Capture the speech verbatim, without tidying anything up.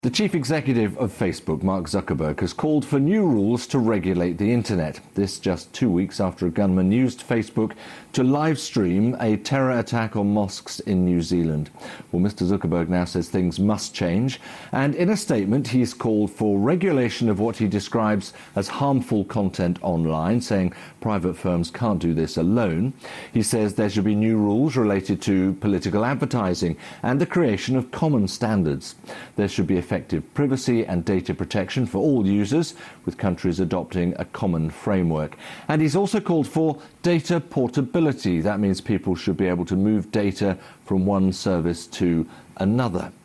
The chief executive of Facebook, Mark Zuckerberg, has called for new rules to regulate the internet. This just two weeks after a gunman used Facebook to live stream a terror attack on mosques in New Zealand. Well, Mister Zuckerberg now says things must change, and in a statement he's called for regulation of what he describes as harmful content online, saying private firms can't do this alone. He says there should be new rules related to political advertising and the creation of common standards. There should be effective privacy and data protection for all users, with countries adopting a common framework. And he's also called for data portability. That means people should be able to move data from one service to another.